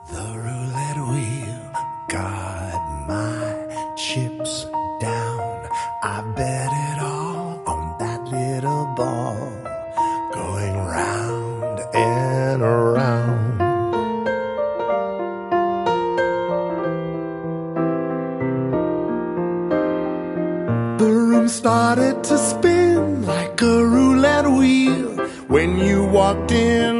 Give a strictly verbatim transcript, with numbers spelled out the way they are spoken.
The roulette wheel got my chips down. I bet it all on that little ball going round and around. The room started to spin like a roulette wheel when you walked in